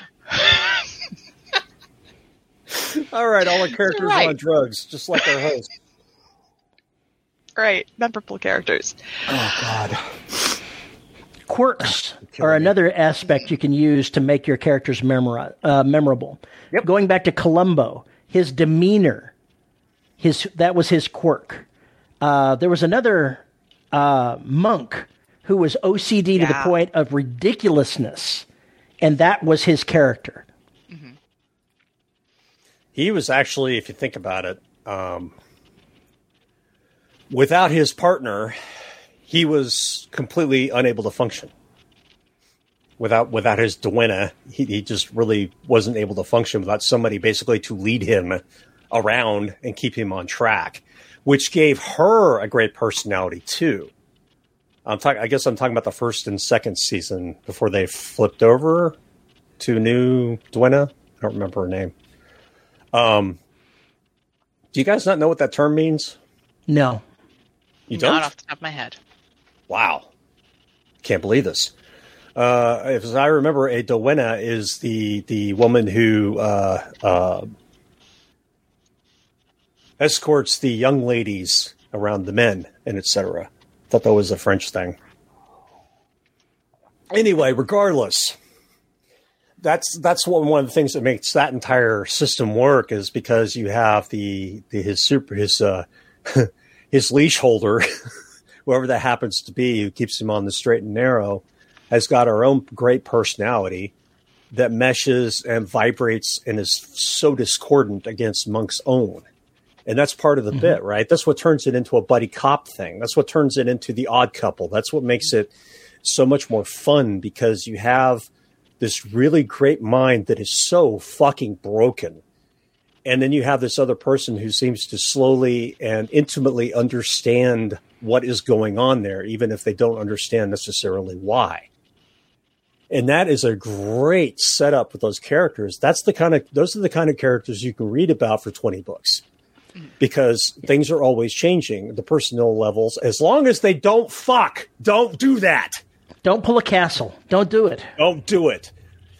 All right, all the characters are on drugs, just like our host. Right, memorable characters. Oh, God. Quirks are another aspect you can use to make your characters memorable. Yep. Going back to Columbo, his demeanor, that was his quirk. There was another monk who was OCD to the point of ridiculousness, and that was his character. Mm-hmm. He was actually, if you think about it, without his partner, he was completely unable to function. Without his duenna, he just really wasn't able to function without somebody basically to lead him around and keep him on track, which gave her a great personality too. I guess I'm talking about the first and second season before they flipped over to new duenna. I don't remember her name. Do you guys not know what that term means? No. You don't? Not off the top of my head. Wow. Can't believe this. As I remember, a duenna is the woman who escorts the young ladies around the men and etc. Thought that was a French thing. Anyway, regardless, that's one of the things that makes that entire system work is because you have his leash holder, whoever that happens to be, who keeps him on the straight and narrow, has got her own great personality that meshes and vibrates and is so discordant against Monk's own. And that's part of the bit, right? That's what turns it into a buddy cop thing. That's what turns it into the Odd Couple. That's what makes it so much more fun, because you have this really great mind that is so fucking broken. And then you have this other person who seems to slowly and intimately understand what is going on there, even if they don't understand necessarily why. And that is a great setup with those characters. Those are the kind of characters you can read about for 20 books. Because things are always changing, the personnel levels. As long as they don't fuck, don't do that. Don't pull a Castle. Don't do it. Don't do it.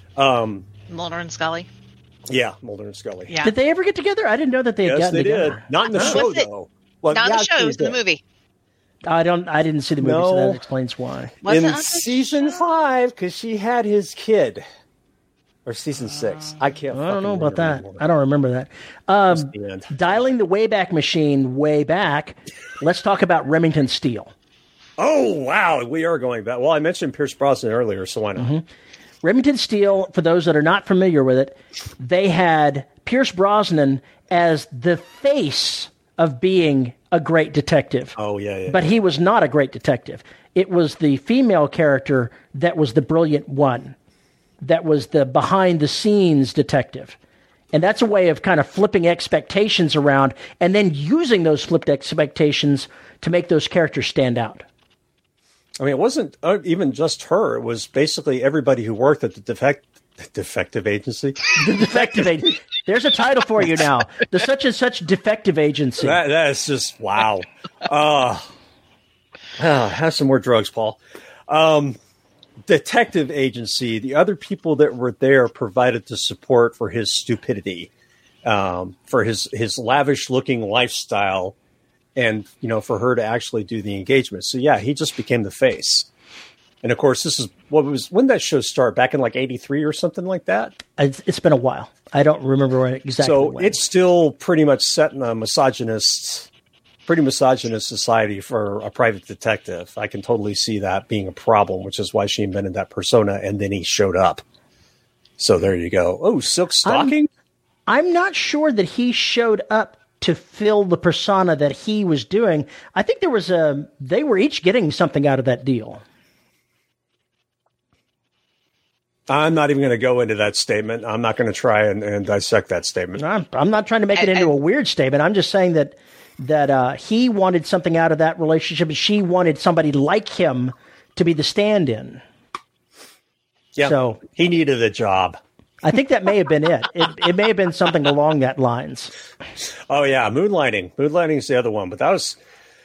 Mulder and Scully. Yeah, Mulder and Scully. Yeah. Did they ever get together? I didn't know that they had Yes, gotten they together. did. Not in the show, though. Well, Not yeah, the show, it was in the did. movie. I didn't see the movie, so No. that explains why. Was it on In the season show? 5, because she had his kid. Or season 6. I can't I don't know about that. remember I don't remember that. the end. Dialing the Wayback Machine way back, let's talk about Remington Steele. Oh, wow. We are going back. Well, I mentioned Pierce Brosnan earlier, so why not? Remington Steele, for those that are not familiar with it, they had Pierce Brosnan as the face of being a great detective. Oh, yeah. But he was not a great detective. It was the female character that was the brilliant one, that was the behind-the-scenes detective. And that's a way of kind of flipping expectations around and then using those flipped expectations to make those characters stand out. I mean, it wasn't even just her. It was basically everybody who worked at the defective agency. The defective agency. There's a title for you now. The such and such defective agency. That is just, wow. Have some more drugs, Paul. Detective agency, the other people that were there provided the support for his stupidity, for his lavish looking lifestyle, and, for her to actually do the engagement. So yeah, he just became the face. And of course, this is when did that show start? Back in like 83 or something like that? It's been a while. I don't remember exactly So when. it's still pretty much set in a pretty misogynist society for a private detective. I can totally see that being a problem, which is why she invented that persona, and then he showed up. So there you go. Oh, silk stocking? I'm not sure that he showed up to fill the persona that he was doing. I think they were each getting something out of that deal. I'm not even going to go into that statement. I'm not going to try and dissect that statement. I'm not trying to make it into a weird statement. I'm just saying that he wanted something out of that relationship, and she wanted somebody like him to be the stand-in. Yeah, So he needed a job. I think that may have been it. It may have been something along that lines. Oh, yeah, moonlighting. Moonlighting is the other one, but that was...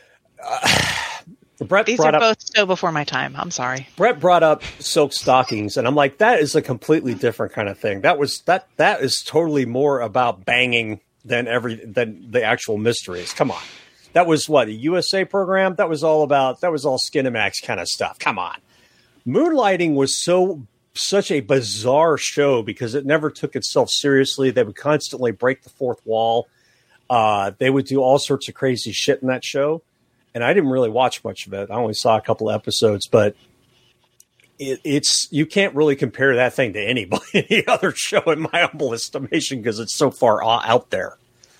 These are both so before my time. I'm sorry. Brett brought up silk stockings, and I'm like, that is a completely different kind of thing. That is totally more about banging than the actual mysteries. Come on. That was what, a USA program? That was all Skinemax kind of stuff. Come on. Moonlighting was such a bizarre show because it never took itself seriously. They would constantly break the fourth wall. They would do all sorts of crazy shit in that show. And I didn't really watch much of it. I only saw a couple of episodes, but it's you can't really compare that thing to any other show in my humble estimation because it's so far out there.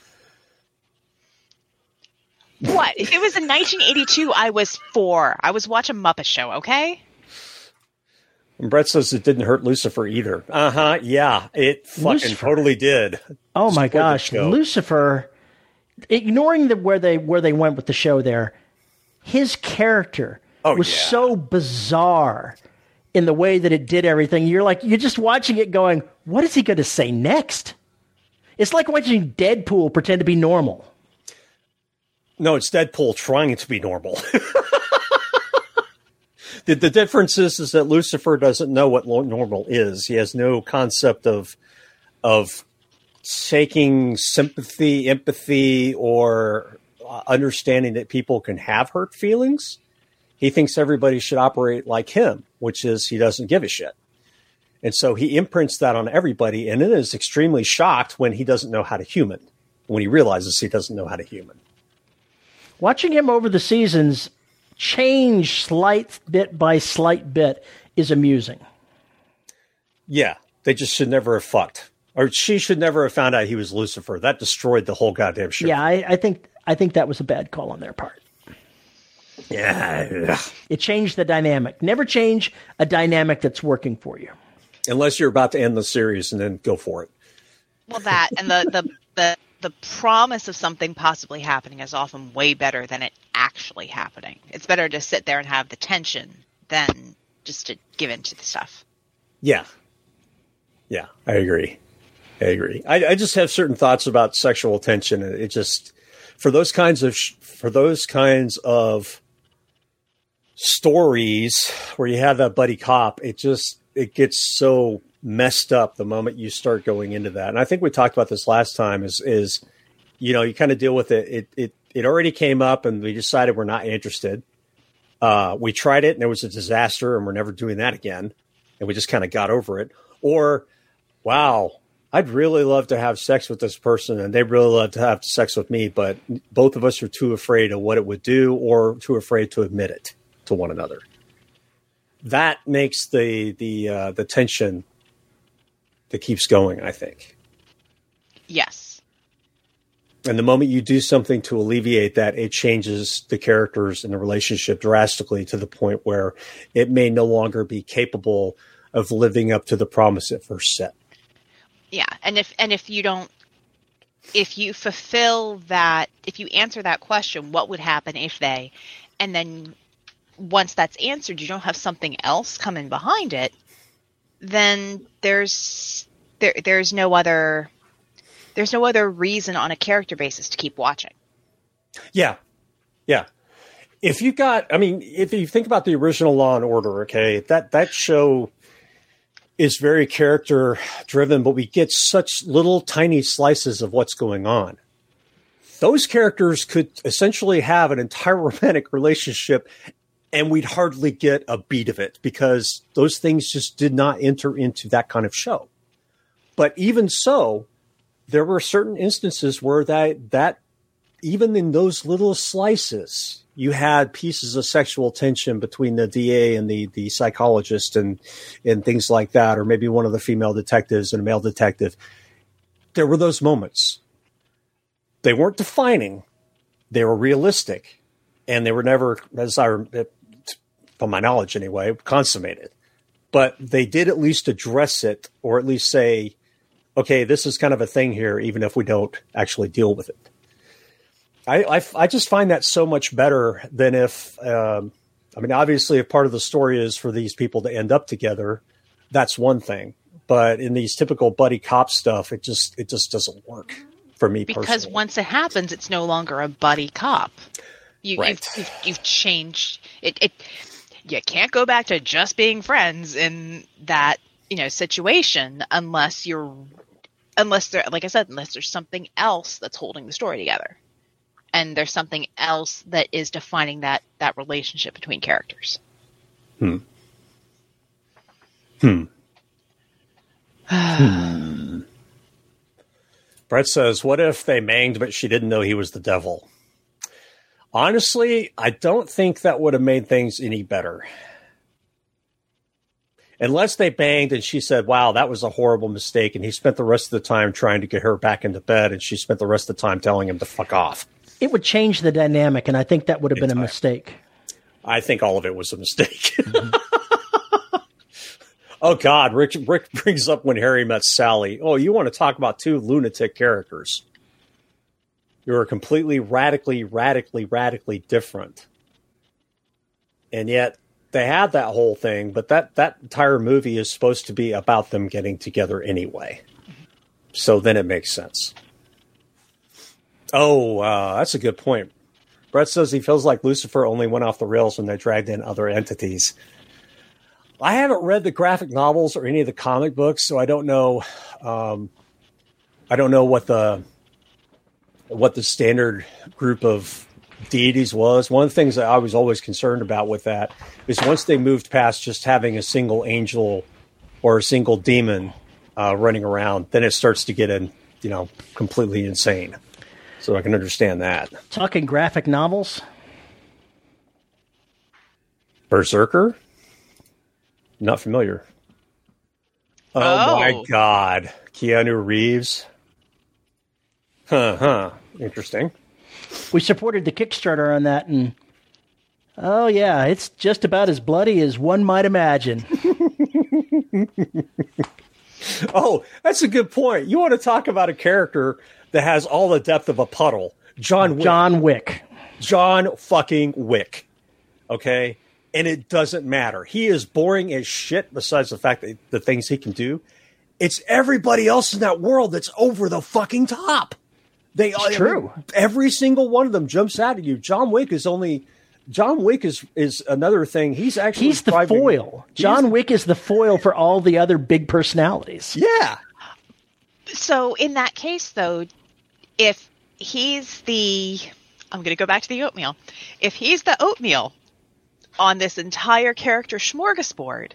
What? If it was in 1982, I was 4. I was watching Muppet Show, okay? And Brett says it didn't hurt Lucifer either. Yeah, it fucking totally did. Oh my gosh, Lucifer! Ignoring where they went with the show there, his character was so bizarre in the way that it did everything. You're just watching it going, what is he going to say next? It's like watching Deadpool pretend to be normal. No, it's Deadpool trying to be normal. The difference is that Lucifer doesn't know what normal is. He has no concept of taking sympathy, empathy, or understanding that people can have hurt feelings. He thinks everybody should operate like him, which is he doesn't give a shit. And so he imprints that on everybody, and then is extremely shocked when he doesn't know how to human, when he realizes he doesn't know how to human. Watching him over the seasons change slight bit by slight bit is amusing. Yeah, they just should never have fucked. Or she should never have found out he was Lucifer. That destroyed the whole goddamn show. Yeah, I think that was a bad call on their part. Yeah. It changed the dynamic. Never change a dynamic that's working for you. Unless you're about to end the series and then go for it. Well, that and the promise of something possibly happening is often way better than it actually happening. It's better to sit there and have the tension than just to give in to the stuff. Yeah. Yeah, I agree. I just have certain thoughts about sexual tension. It just, for those kinds of stories where you have that buddy cop, it gets so messed up the moment you start going into that. And I think we talked about this last time is you kind of deal with it. It already came up and we decided we're not interested. We tried it and it was a disaster and we're never doing that again. And we just kind of got over it. Or, wow, I'd really love to have sex with this person and they'd really love to have sex with me, but both of us are too afraid of what it would do or too afraid to admit it to one another. That makes the tension that keeps going, I think. Yes. And the moment you do something to alleviate that, it changes the characters and the relationship drastically to the point where it may no longer be capable of living up to the promise it first set. Yeah, and if you fulfill that, if you answer that question, what would happen if they, and then once that's answered, you don't have something else coming behind it, then there's no other reason on a character basis to keep watching. Yeah. Yeah. If you think about the original Law and Order, okay, that show is very character driven, but we get such little tiny slices of what's going on. Those characters could essentially have an entire romantic relationship and we'd hardly get a beat of it because those things just did not enter into that kind of show. But even so, there were certain instances where that even in those little slices, you had pieces of sexual tension between the DA and the psychologist and things like that, or maybe one of the female detectives and a male detective. There were those moments. They weren't defining. They were realistic. And they were never, from my knowledge anyway, consummated. But they did at least address it, or at least say, okay, this is kind of a thing here, even if we don't actually deal with it. I just find that so much better than if, obviously if part of the story is for these people to end up together, that's one thing. But in these typical buddy cop stuff, it just doesn't work for me personally. Because once it happens, it's no longer a buddy cop. Right. You've changed it. You can't go back to just being friends in that situation unless there's something else that's holding the story together. And there's something else that is defining that relationship between characters. Brett says, what if they manged, but she didn't know he was the devil? Honestly, I don't think that would have made things any better. Unless they banged and she said, wow, that was a horrible mistake. And he spent the rest of the time trying to get her back into bed. And she spent the rest of the time telling him to fuck off. It would change the dynamic, and I think that would have been a mistake. I think all of it was a mistake. Oh, God. Rick brings up When Harry Met Sally. Oh, you want to talk about two lunatic characters. You are completely, radically different. And yet they had that whole thing, but that entire movie is supposed to be about them getting together anyway. So then it makes sense. Oh, that's a good point. Brett says he feels like Lucifer only went off the rails when they dragged in other entities. I haven't read the graphic novels or any of the comic books, so I don't know. I I don't know what the standard group of deities was. One of the things that I was always concerned about with that is once they moved past just having a single angel or a single demon running around, then it starts to get completely insane. So I can understand that. Talking graphic novels. Berserker? Not familiar. Oh my God. Keanu Reeves. Interesting. We supported the Kickstarter on that, and oh yeah, it's just about as bloody as one might imagine. Oh, that's a good point. You want to talk about a character that has all the depth of a puddle. John Wick. John fucking Wick. Okay? And it doesn't matter. He is boring as shit, besides the fact that the things he can do. It's everybody else in that world that's over the fucking top. It's true. Every single one of them jumps out at you. John Wick is another thing. He's the foil. John Wick is the foil for all the other big personalities. Yeah. So in that case, though, if he's I'm going to go back to the oatmeal. If he's the oatmeal on this entire character smorgasbord,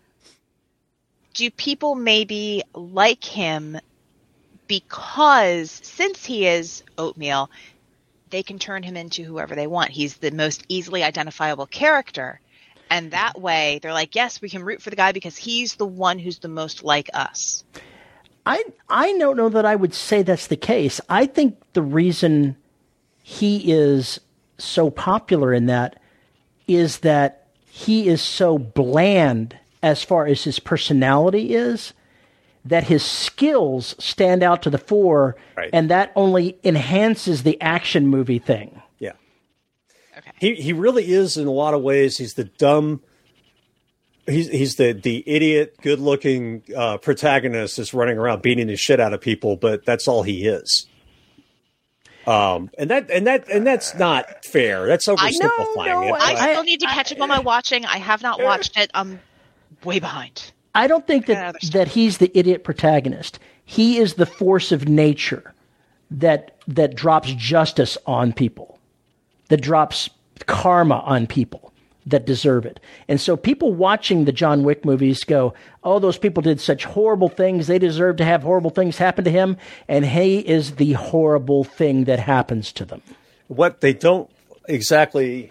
do people maybe like him because since he is oatmeal, they can turn him into whoever they want? He's the most easily identifiable character. And that way they're like, yes, we can root for the guy because he's the one who's the most like us. I don't know that I would say that's the case. I think the reason he is so popular in that is that he is so bland as far as his personality is, that his skills stand out to the fore, right. And that only enhances the action movie thing. Yeah. Okay. He really is, in a lot of ways, he's the dumb... He's the idiot, good-looking protagonist that's running around beating the shit out of people, but that's all he is. And that's not fair. That's oversimplifying it. I still need to catch up on my watching. I have not watched it. I'm way behind. I don't think that he's the idiot protagonist. He is the force of nature that drops justice on people, that drops karma on people that deserve it. And so people watching the John Wick movies go, oh, those people did such horrible things. They deserve to have horrible things happen to him. And he is the horrible thing that happens to them. What they don't exactly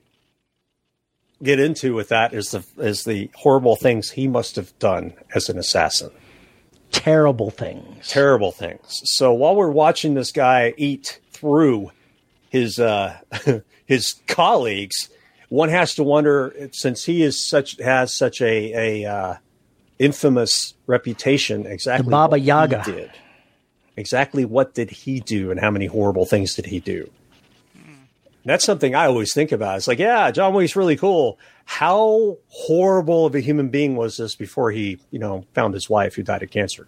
get into with that is the horrible things he must have done as an assassin. Terrible things. So while we're watching this guy eat through his colleagues, one has to wonder, since he has such a infamous reputation, exactly the Baba what Yaga he did. Exactly what did he do, and how many horrible things did he do? That's something I always think about. It's like, yeah, John Wick's really cool. How horrible of a human being was this before he, found his wife who died of cancer?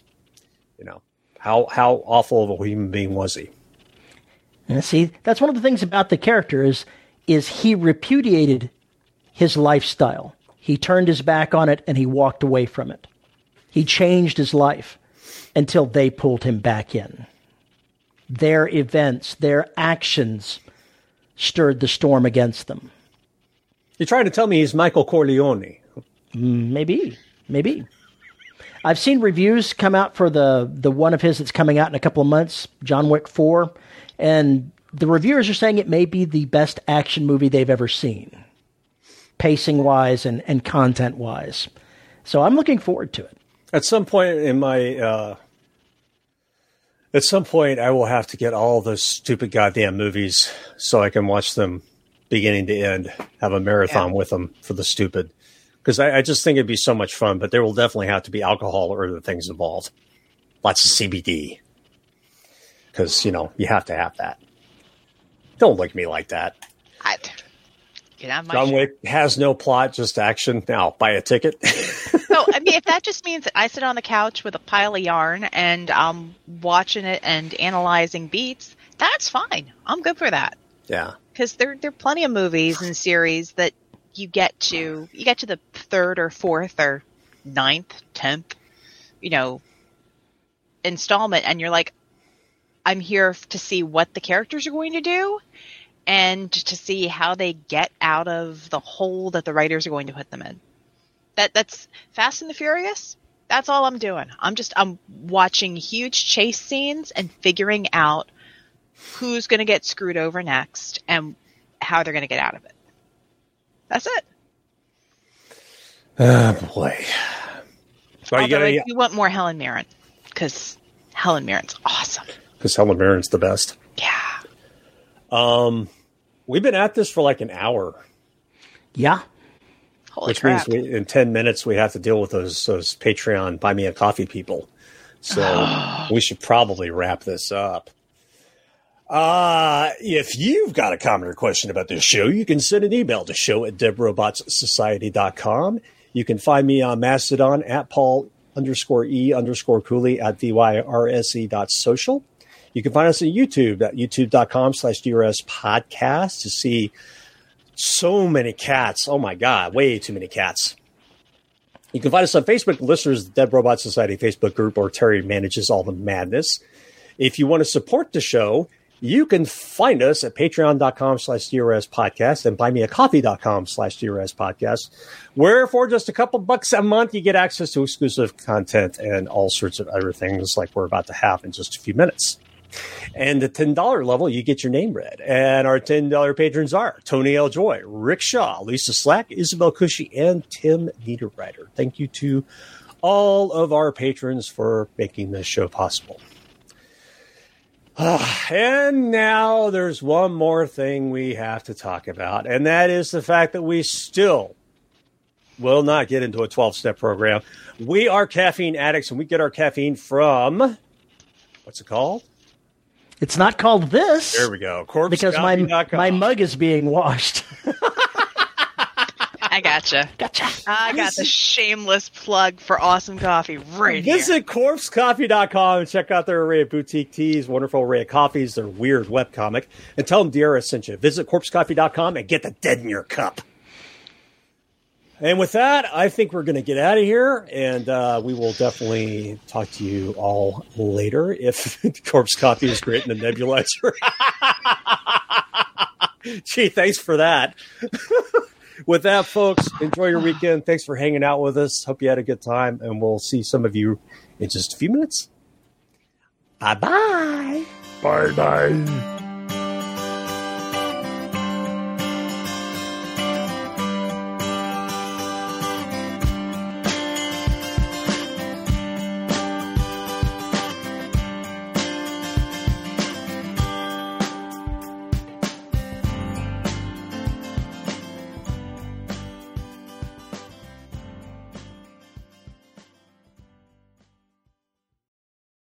How awful of a human being was he? And see, that's one of the things about the character is he repudiated his lifestyle. He turned his back on it and he walked away from it. He changed his life until they pulled him back in. Their events, their actions stirred the storm against them. You're trying to tell me he's Michael Corleone? Maybe. I've seen reviews come out for the one of his that's coming out in a couple of months, John Wick 4, and the reviewers are saying it may be the best action movie they've ever seen, pacing-wise and content-wise. So I'm looking forward to it. At some point in my... At some point, I will have to get all those stupid goddamn movies so I can watch them beginning to end, have a marathon with them for the stupid. Because I just think it'd be so much fun, but there will definitely have to be alcohol or other things involved. Lots of CBD. Because, you have to have that. Don't look at me like that. John Wick has no plot, just action. Now, buy a ticket. So, if that just means that I sit on the couch with a pile of yarn and I'm watching it and analyzing beats, that's fine. I'm good for that. Yeah. Because there are plenty of movies and series that you get to the third or fourth or ninth, 10th, installment, and you're like, I'm here to see what the characters are going to do and to see how they get out of the hole that the writers are going to put them in. That's Fast and the Furious. That's all I'm doing. I'm watching huge chase scenes and figuring out who's going to get screwed over next and how they're going to get out of it. That's it. Oh, boy. So Although I do want more Helen Mirren, because Helen Mirren's awesome. Because Helen Mirren's the best. Yeah. We've been at this for like an hour. Yeah. Holy which crap. means in 10 minutes we have to deal with those Patreon Buy Me a Coffee people. So we should probably wrap this up. If you've got a comment or question about this show, you can send an email to show@deadrobotssociety.com. You can find me on Mastodon at Paul_E_Cooley at DYRSE.social. You can find us on YouTube at youtube.com/DRS podcast to see so many cats. Oh my God, way too many cats. You can find us on Facebook, listeners, the Dead Robot Society Facebook group, where Terry manages all the madness. If you want to support the show, you can find us at patreon.com/DRS podcast and buymeacoffee.com/DRS podcast, where for just a couple bucks a month, you get access to exclusive content and all sorts of other things like we're about to have in just a few minutes. And the $10 level, you get your name read. And our $10 patrons are Tony L. Joy, Rick Shaw, Lisa Slack, Isabel Cushy, and Tim Niederreiter. Thank you to all of our patrons for making this show possible. And now there's one more thing we have to talk about, and that is the fact that we still will not get into a 12-step program. We are caffeine addicts, and we get our caffeine from, what's it called? It's not called this. There we go. Because my mug is being washed. I gotcha. Gotcha. I got the shameless plug for awesome coffee right here. Visit corpsecoffee.com and check out their array of boutique teas, wonderful array of coffees, their weird webcomic, and tell them DRS sent you. Visit corpsecoffee.com and get the dead in your cup. And with that, I think we're going to get out of here, and we will definitely talk to you all later if Corpse Coffee is great in the nebulizer. Gee, thanks for that. With that, folks, enjoy your weekend. Thanks for hanging out with us. Hope you had a good time, and we'll see some of you in just a few minutes. Bye-bye. Bye-bye.